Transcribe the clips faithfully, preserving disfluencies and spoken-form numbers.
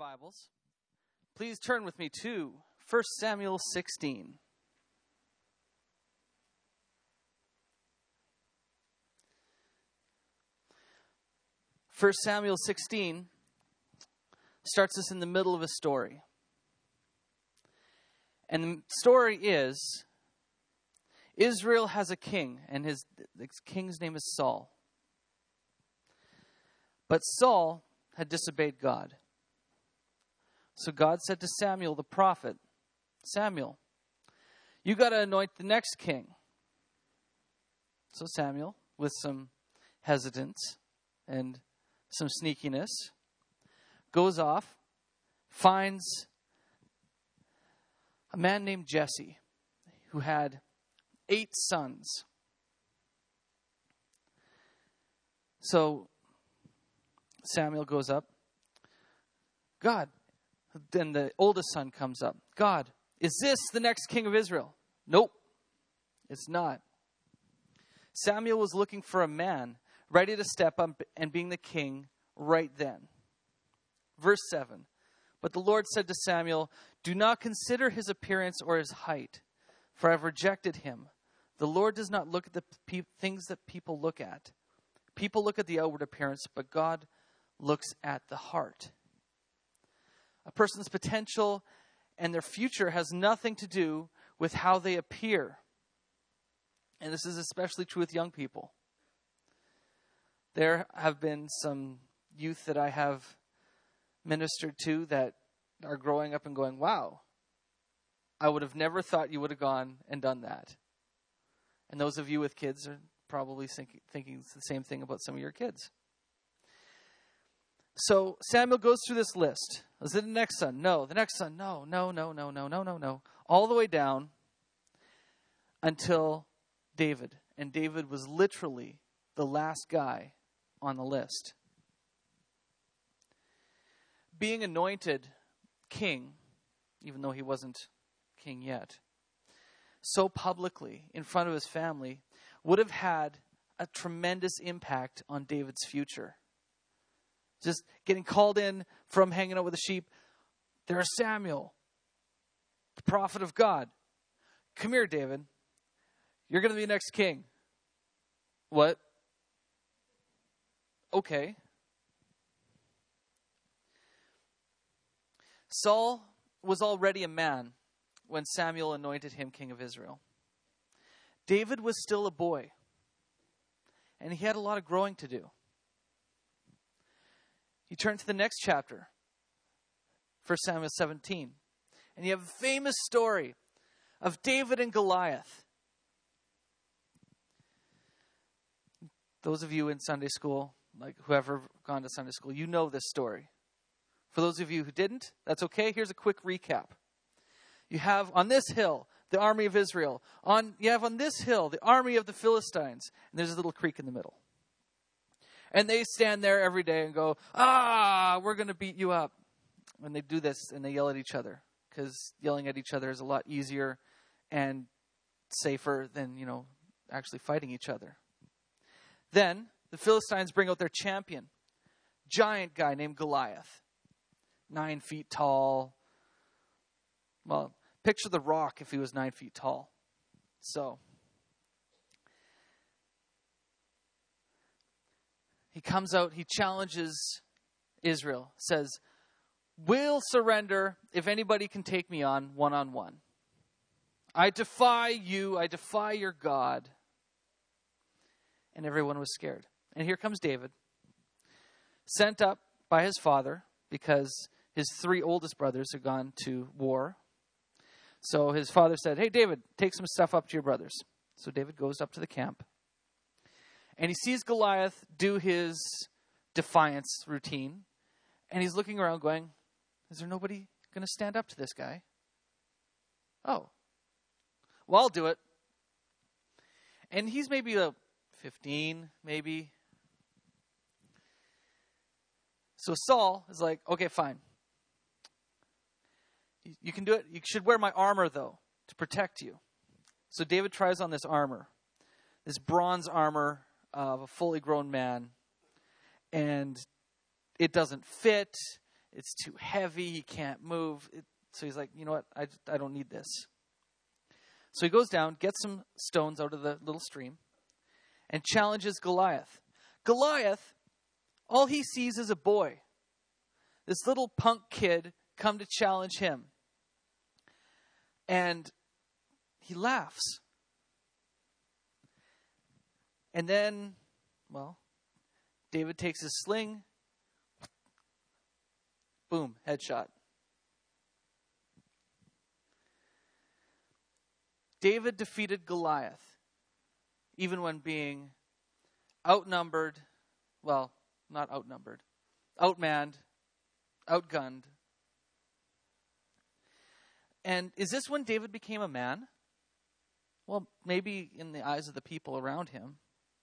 Bibles, please turn with me to First Samuel sixteen. First Samuel sixteen starts us in the middle of a story. And the story is, Israel has a king, and his the king's name is Saul. But Saul had disobeyed God. So God said to Samuel the prophet, Samuel, you got to anoint the next king. So Samuel, with some hesitance and some sneakiness, goes off, finds a man named Jesse who had eight sons. So Samuel goes up. God, then the oldest son comes up. God, is this the next king of Israel? Nope, it's not. Samuel was looking for a man ready to step up and being the king right then. Verse seven. But the Lord said to Samuel, do not consider his appearance or his height, for I have rejected him. The Lord does not look at the pe- things that people look at. People look at the outward appearance, but God looks at the heart. A person's potential and their future has nothing to do with how they appear. And this is especially true with young people. There have been some youth that I have ministered to that are growing up and going, wow, I would have never thought you would have gone and done that. And those of you with kids are probably think, thinking the same thing about some of your kids. So Samuel goes through this list. Is it the next son? No. The next son? No, no, no, no, no, no, no, no. All the way down until David. And David was literally the last guy on the list. Being anointed king, even though he wasn't king yet, so publicly in front of his family, would have had a tremendous impact on David's future. Just getting called in from hanging out with the sheep. There's Samuel, the prophet of God. Come here, David. You're going to be next king. What? Okay. Saul was already a man when Samuel anointed him king of Israel. David was still a boy, and he had a lot of growing to do. You turn to the next chapter, First Samuel seventeen, and you have a famous story of David and Goliath. Those of you in Sunday school, like whoever gone to Sunday school, you know this story. For those of you who didn't, that's okay. Here's a quick recap. You have on this hill the army of Israel. On you have on this hill the army of the Philistines, and there's a little creek in the middle. And they stand there every day and go, ah, we're going to beat you up. And they do this and they yell at each other, because yelling at each other is a lot easier and safer than, you know, actually fighting each other. Then the Philistines bring out their champion, giant guy named Goliath, nine feet tall. Well, picture The Rock if he was nine feet tall. So he comes out, he challenges Israel, says, we'll surrender if anybody can take me on one-on-one. I defy you, I defy your God. And everyone was scared. And here comes David, sent up by his father because his three oldest brothers had gone to war. So his father said, hey, David, take some stuff up to your brothers. So David goes up to the camp. And he sees Goliath do his defiance routine. And he's looking around going, is there nobody going to stand up to this guy? Oh, well, I'll do it. And he's maybe a fifteen, maybe. So Saul is like, okay, fine. You, you can do it. You should wear my armor, though, to protect you. So David tries on this armor, this bronze armor of a fully grown man, and it doesn't fit. It's too heavy. He can't move. It, so he's like, you know what? I, I don't need this. So he goes down, gets some stones out of the little stream, and challenges Goliath. Goliath, all he sees is a boy. This little punk kid come to challenge him. And he laughs. And then, well, David takes his sling. Boom, headshot. David defeated Goliath, even when being outnumbered, well, not outnumbered, outmanned, outgunned. And is this when David became a man? Well, maybe in the eyes of the people around him.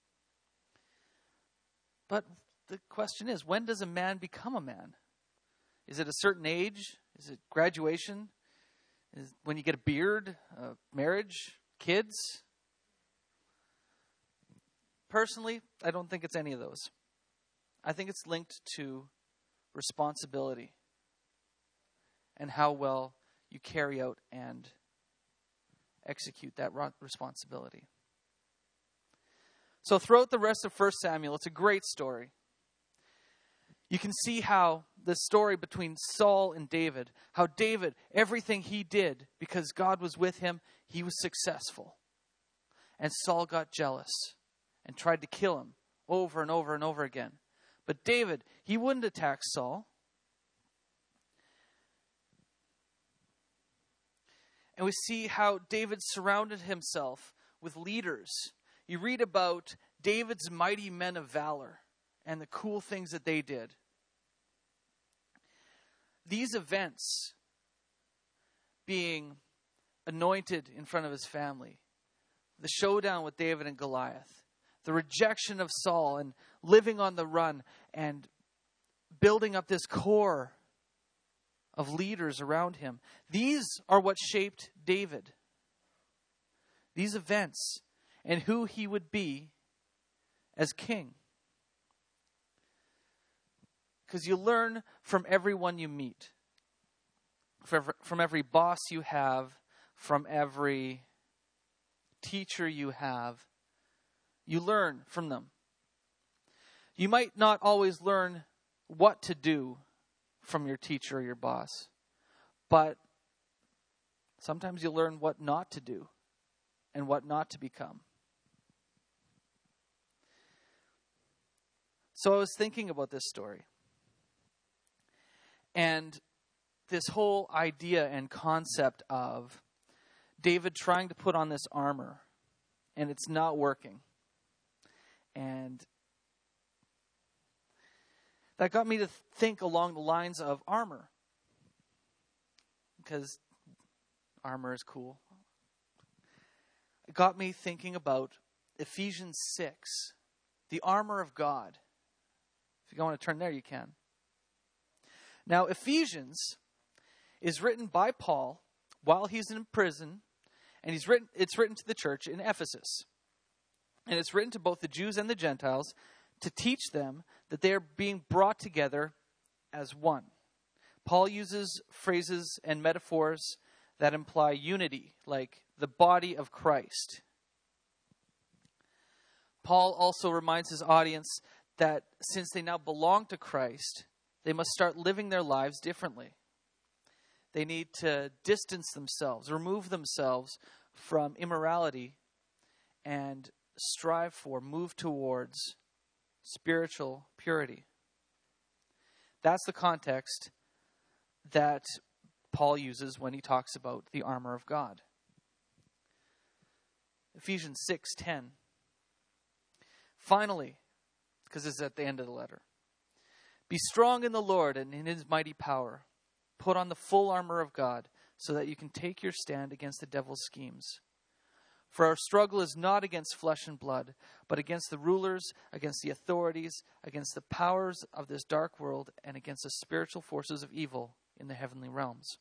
But the question is, when does a man become a man? Is it a certain age? Is it graduation? Is when you get a beard, uh, marriage, kids? Personally, I don't think it's any of those. I think it's linked to responsibility and how well you carry out and execute that responsibility. So throughout the rest of First Samuel, it's a great story. You can see how the story between Saul and David, how David, everything he did, because God was with him, he was successful. And Saul got jealous and tried to kill him over and over and over again. But David, he wouldn't attack Saul. And we see how David surrounded himself with leaders. You read about David's mighty men of valor and the cool things that they did. These events, being anointed in front of his family, the showdown with David and Goliath, the rejection of Saul and living on the run and building up this core of leaders around him. These are what shaped David. These events and who he would be as king. Because you learn from everyone you meet. From every boss you have, from every teacher you have. You learn from them. You might not always learn what to do from your teacher or your boss, but sometimes you learn what not to do and what not to become. So I was thinking about this story. And this whole idea and concept of David trying to put on this armor, and it's not working. And that got me to think along the lines of armor. Because armor is cool. It got me thinking about Ephesians six, the armor of God. If you want to turn there, you can. Now, Ephesians is written by Paul while he's in prison, and he's written. it's written to the church in Ephesus. And it's written to both the Jews and the Gentiles to teach them that they are being brought together as one. Paul uses phrases and metaphors that imply unity, like the body of Christ. Paul also reminds his audience that since they now belong to Christ, they must start living their lives differently. They need to distance themselves, remove themselves from immorality, and strive for, move towards spiritual purity. That's the context that Paul uses when he talks about the armor of God. Ephesians six ten. Finally, because it's at the end of the letter, be strong in the Lord and in his mighty power. Put on the full armor of God so that you can take your stand against the devil's schemes. For our struggle is not against flesh and blood, but against the rulers, against the authorities, against the powers of this dark world, and against the spiritual forces of evil in the heavenly realms.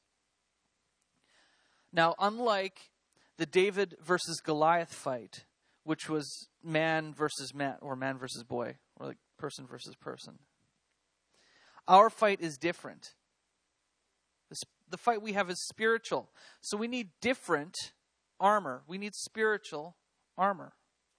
Now, unlike the David versus Goliath fight, which was man versus man, or man versus boy, or like person versus person, our fight is different. the fight we have is spiritual. So we need different armor. We need spiritual armor.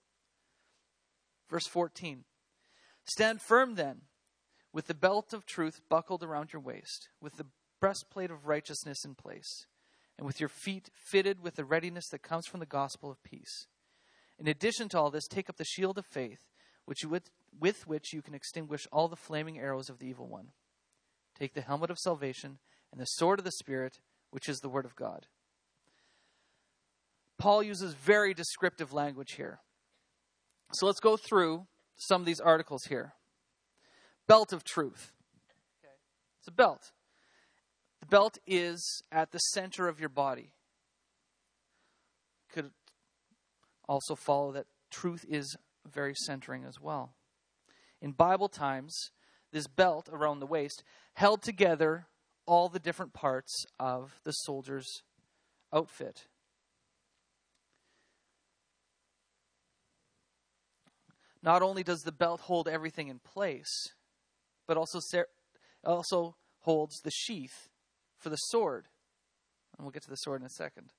Verse fourteen. Stand firm then, with the belt of truth buckled around your waist, with the breastplate of righteousness in place, and with your feet fitted with the readiness that comes from the gospel of peace. In addition to all this, take up the shield of faith, which you, with, with which you can extinguish all the flaming arrows of the evil one. Take the helmet of salvation and the sword of the Spirit, which is the word of God. Paul uses very descriptive language here. So let's go through some of these articles here. Belt of truth. Okay. It's a belt. The belt is at the center of your body. Could also follow that truth is very centering as well. In Bible times, this belt around the waist held together all the different parts of the soldier's outfit. Not only does the belt hold everything in place, but also ser- also holds the sheath for the sword. And we'll get to the sword in a second.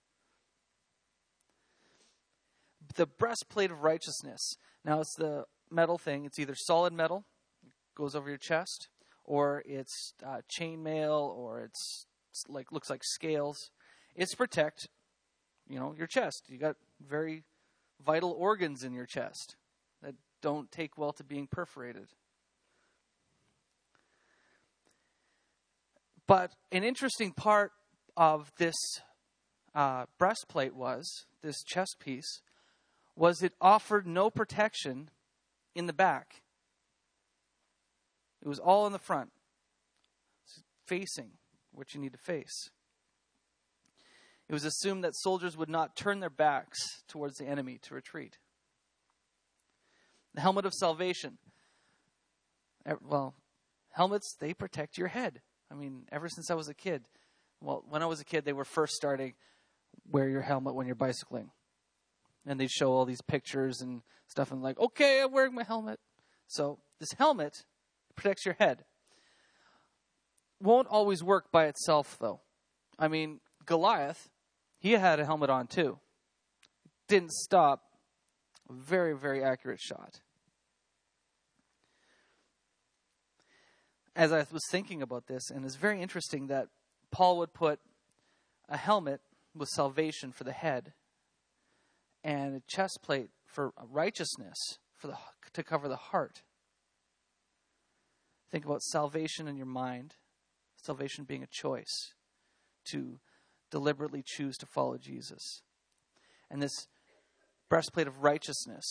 The breastplate of righteousness. Now it's the metal thing. It's either solid metal, goes over your chest, or it's uh, chainmail, or it's, it's like looks like scales. It's to protect, you know, your chest. You got very vital organs in your chest that don't take well to being perforated. But an interesting part of this uh, breastplate was, this chest piece, was it offered no protection in the back. It was all in the front, facing what you need to face. It was assumed that soldiers would not turn their backs towards the enemy to retreat. The helmet of salvation. Well, helmets, they protect your head. I mean, ever since I was a kid. Well, when I was a kid, they were first starting, wear your helmet when you're bicycling. And they'd show all these pictures and stuff, and like, okay, I'm wearing my helmet. So this helmet protects your head. Won't always work by itself, though. I mean, Goliath, he had a helmet on too. Didn't stop a very, very accurate shot. As I was thinking about this, and it's very interesting that Paul would put a helmet with salvation for the head, and a chest plate for righteousness for the to cover the heart. Think about salvation in your mind, salvation being a choice to deliberately choose to follow Jesus. And this breastplate of righteousness,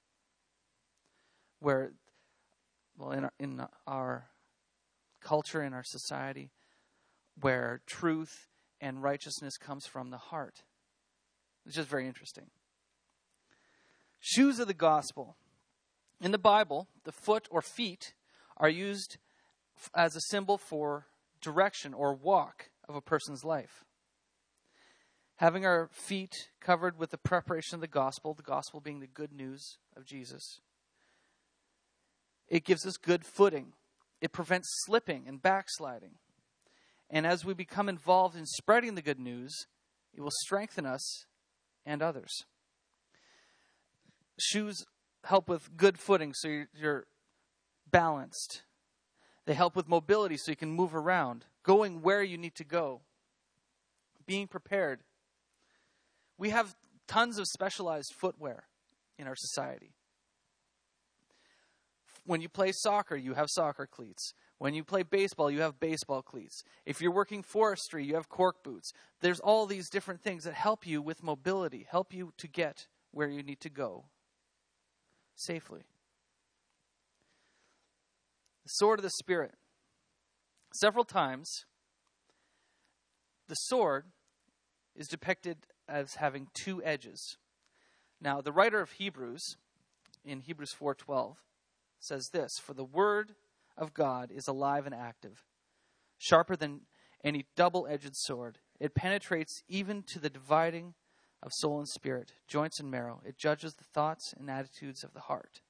where, well, in our, in our culture, in our society, where truth and righteousness comes from the heart. It's just very interesting. Shoes of the gospel. In the Bible, the foot or feet are used as a symbol for direction or walk of a person's life. Having our feet covered with the preparation of the gospel, the gospel being the good news of Jesus, it gives us good footing. It prevents slipping and backsliding. And as we become involved in spreading the good news, it will strengthen us and others. Shoes help with good footing so you're, you're balanced. They help with mobility so you can move around, going where you need to go, being prepared. We have tons of specialized footwear in our society. When you play soccer, you have soccer cleats. When you play baseball, you have baseball cleats. If you're working forestry, you have cork boots. There's all these different things that help you with mobility, help you to get where you need to go safely. The sword of the Spirit. Several times, the sword is depicted as having two edges. Now, the writer of Hebrews, in Hebrews four twelve, says this, "For the word of God is alive and active, sharper than any double-edged sword. It penetrates even to the dividing of soul and spirit, joints and marrow. It judges the thoughts and attitudes of the heart."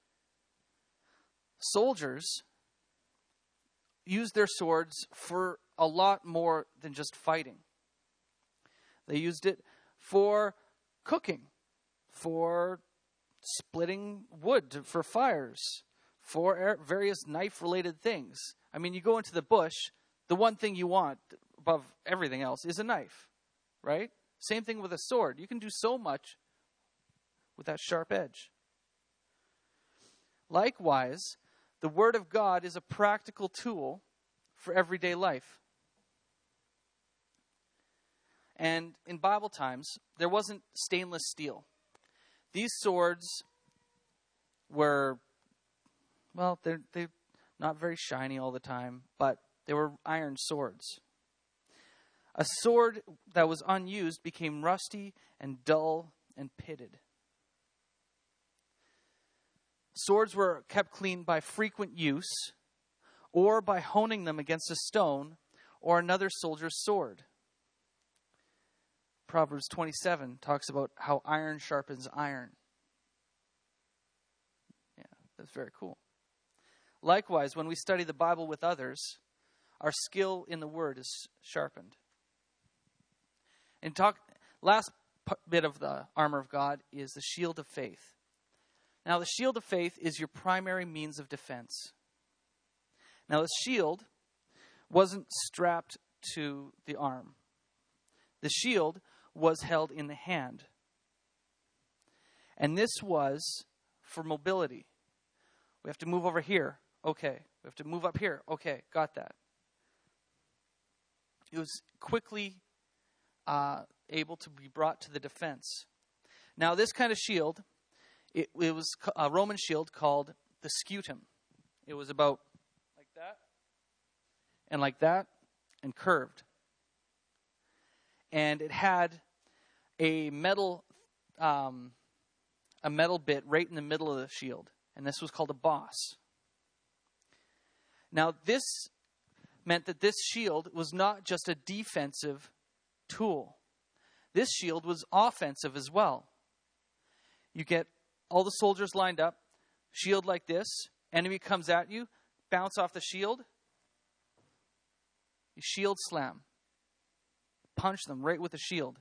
Soldiers use their swords for a lot more than just fighting. They used it for cooking, for splitting wood for fires, for various knife-related things. I mean, you go into the bush, the one thing you want above everything else is a knife, right? Same thing with a sword. You can do so much with that sharp edge. Likewise, the Word of God is a practical tool for everyday life. And in Bible times, there wasn't stainless steel. These swords were, well, they're, they're not very shiny all the time, but they were iron swords. A sword that was unused became rusty and dull and pitted. Swords were kept clean by frequent use or by honing them against a stone or another soldier's sword. Proverbs twenty-seven talks about how iron sharpens iron. Yeah, that's very cool. Likewise, when we study the Bible with others, our skill in the Word is sharpened. And talk, last bit of the armor of God is the shield of faith. Now, the shield of faith is your primary means of defense. Now, the shield wasn't strapped to the arm. The shield was held in the hand. And this was for mobility. We have to move over here. Okay. We have to move up here. Okay, got that. It was quickly uh, able to be brought to the defense. Now, this kind of shield, it, it was a Roman shield called the scutum. It was about like that, and like that, and curved. And it had a metal, um, a metal bit right in the middle of the shield, and this was called a boss. Now, this meant that this shield was not just a defensive tool. This shield was offensive as well. You get all the soldiers lined up, shield like this, enemy comes at you, bounce off the shield, you shield slam. Punch them right with the shield.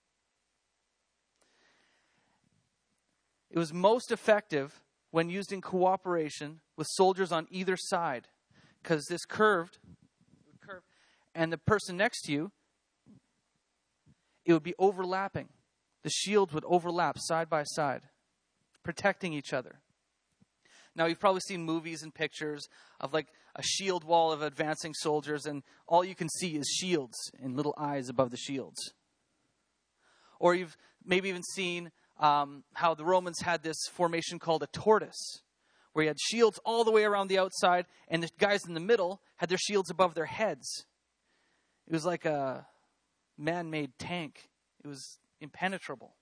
It was most effective when used in cooperation with soldiers on either side, because this curved, would curve, and the person next to you, it would be overlapping. The shields would overlap side by side, protecting each other. Now, you've probably seen movies and pictures of like a shield wall of advancing soldiers, and all you can see is shields and little eyes above the shields. Or you've maybe even seen um, how the Romans had this formation called a tortoise, where you had shields all the way around the outside, and the guys in the middle had their shields above their heads. It was like a man-made tank. It was impenetrable.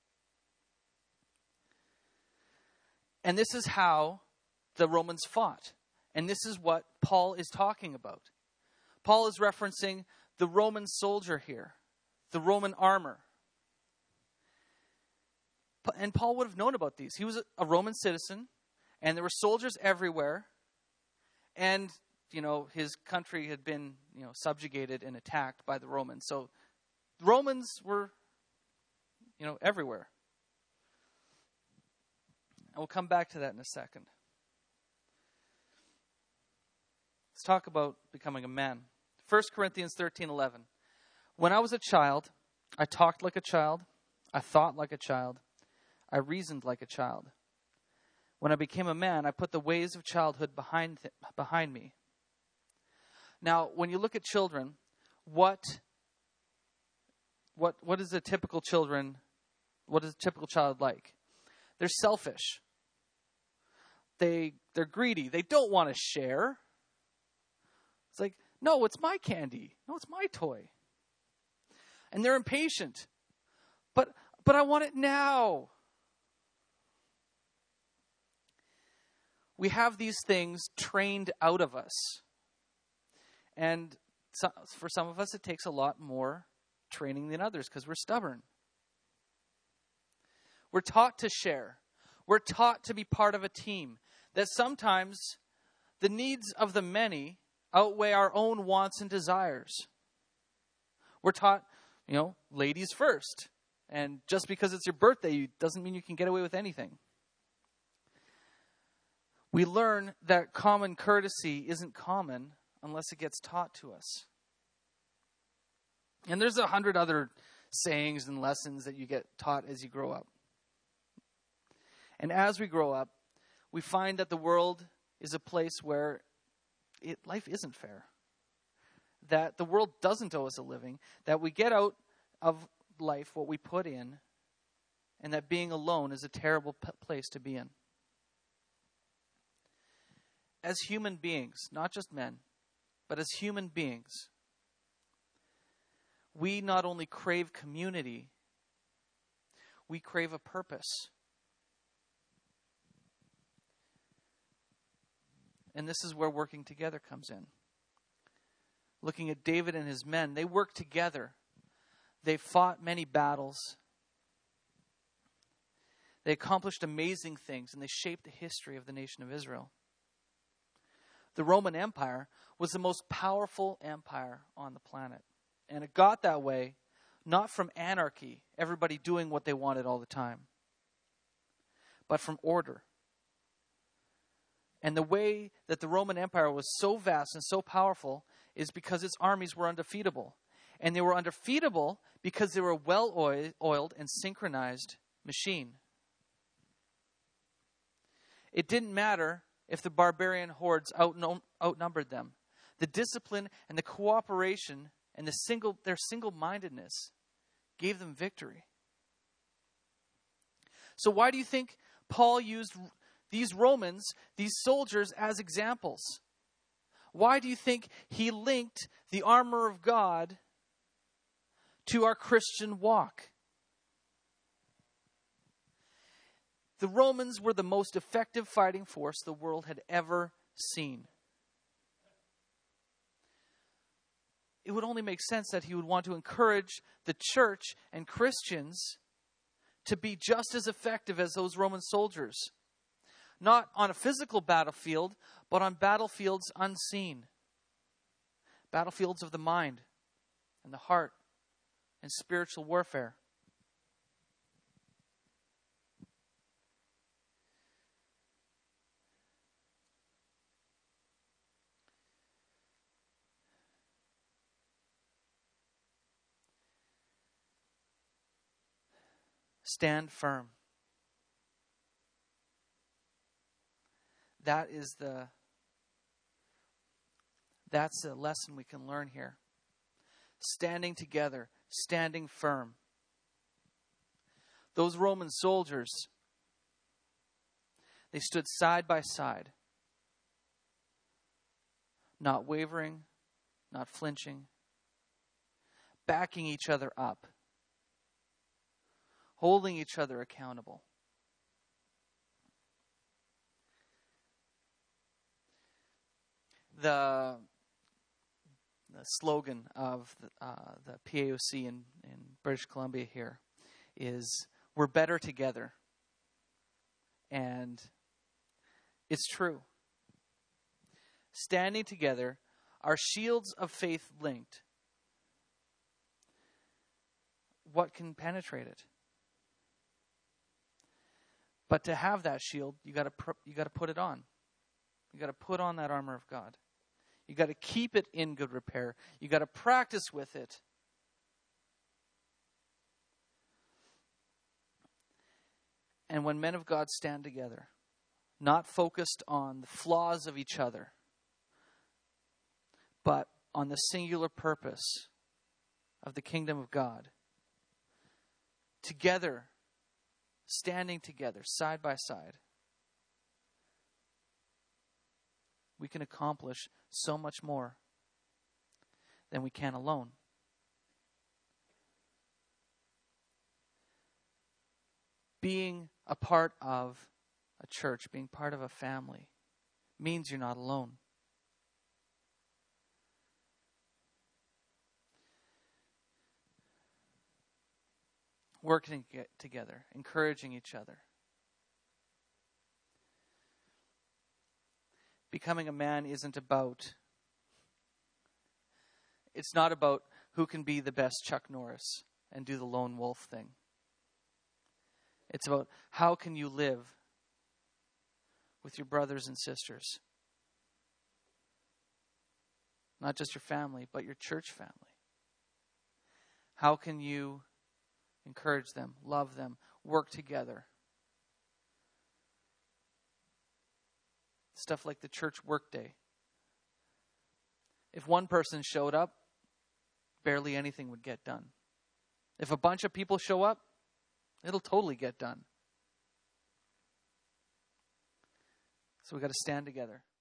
And this is how the Romans fought. And this is what Paul is talking about. Paul is referencing the Roman soldier here, the Roman armor. And Paul would have known about these. He was a Roman citizen, and there were soldiers everywhere. And, you know, his country had been, you know, subjugated and attacked by the Romans. So the Romans were, you know, everywhere. And we'll come back to that in a second. Let's talk about becoming a man. First Corinthians thirteen eleven. When I was a child, I talked like a child. I thought like a child. I reasoned like a child. When I became a man, I put the ways of childhood behind th- behind me. Now, when you look at children, what what what is a typical children? What is a typical child like? They're selfish. They they're greedy. They don't want to share. It's like, no, it's my candy. No, it's my toy. And they're impatient. But but I want it now. We have these things trained out of us. And so, for some of us, it takes a lot more training than others because we're stubborn. We're taught to share. We're taught to be part of a team. That sometimes the needs of the many outweigh our own wants and desires. We're taught, you know, ladies first. And just because it's your birthday doesn't mean you can get away with anything. We learn that common courtesy isn't common unless it gets taught to us. And there's a hundred other sayings and lessons that you get taught as you grow up. And as we grow up, we find that the world is a place where it, life isn't fair. That the world doesn't owe us a living. That we get out of life what we put in. And that being alone is a terrible p- place to be in. As human beings, not just men, but as human beings, we not only crave community, we crave a purpose. And this is where working together comes in. Looking at David and his men, they worked together. They fought many battles. They accomplished amazing things, and they shaped the history of the nation of Israel. The Roman Empire was the most powerful empire on the planet. And it got that way not from anarchy, everybody doing what they wanted all the time, but from order. And the way that the Roman Empire was so vast and so powerful is because its armies were undefeatable. And they were undefeatable because they were a well-oiled and synchronized machine. It didn't matter if the barbarian hordes outnumbered them. The discipline and the cooperation and the single, their single-mindedness gave them victory. So why do you think Paul used these Romans, these soldiers, as examples? Why do you think he linked the armor of God to our Christian walk? The Romans were the most effective fighting force the world had ever seen. It would only make sense that he would want to encourage the church and Christians to be just as effective as those Roman soldiers. Not on a physical battlefield, but on battlefields unseen. Battlefields of the mind and the heart and spiritual warfare. Stand firm. That is the that's the lesson we can learn here. Standing together, standing firm. Those Roman soldiers, they stood side by side, not wavering, not flinching, backing each other up, holding each other accountable. The, the slogan of the, uh, the P A O C in, in British Columbia here is, "We're better together." And it's true. Standing together, our shields of faith linked. What can penetrate it? But to have that shield, you got to pr- you got to put it on. You got to put on that armor of God. You got to keep it in good repair. You got to practice with it. And when men of God stand together, not focused on the flaws of each other, but on the singular purpose of the kingdom of God, together, standing together, side by side, we can accomplish so much more than we can alone. Being a part of a church, being part of a family, means you're not alone. Working together, encouraging each other. Becoming a man isn't about It's not about who can be the best Chuck Norris and do the lone wolf thing. It's about how can you live with your brothers and sisters. Not just your family, but your church family. How can you encourage them, love them, work together? Stuff like the church workday. If one person showed up, barely anything would get done. If a bunch of people show up, it'll totally get done. So we've got to stand together.